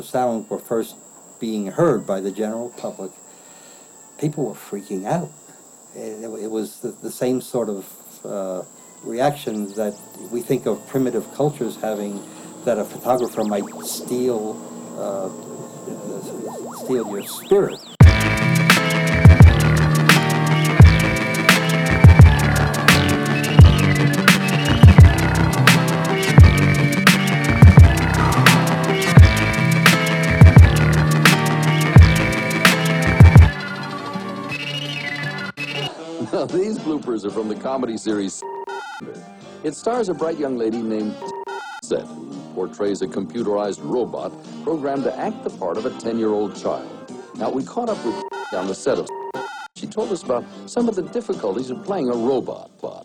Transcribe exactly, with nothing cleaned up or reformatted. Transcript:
of sound were first being heard by the general public, people were freaking out. It, it was the, the same sort of uh, reaction that we think of primitive cultures having, that a photographer might steal, uh, steal your spirit. Now, these bloopers are from the comedy series. It stars a bright young lady named Set, who portrays a computerized robot programmed to act the part of a ten-year-old child. Now, we caught up with on the set of. She told us about some of the difficulties of playing a robot.